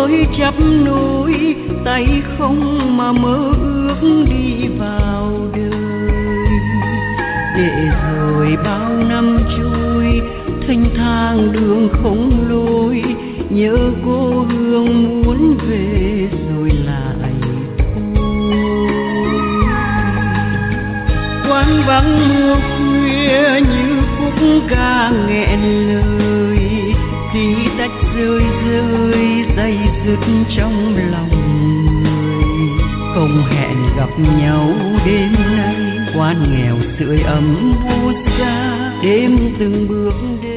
tôi chắp nối tay không mà mơ ước đi vào đời, để rồi bao năm trôi thênh thang đường không lối, nhớ cô hương muốn về rồi lại thôi. Quán vắng mưa khuya như khúc ca nghẹn lời, tí tách rơi rơi day dứt trong lòng người. Không hẹn gặp nhau đêm nay, quán nghèo sưởi ấm buốt ra đêm từng bước đêm.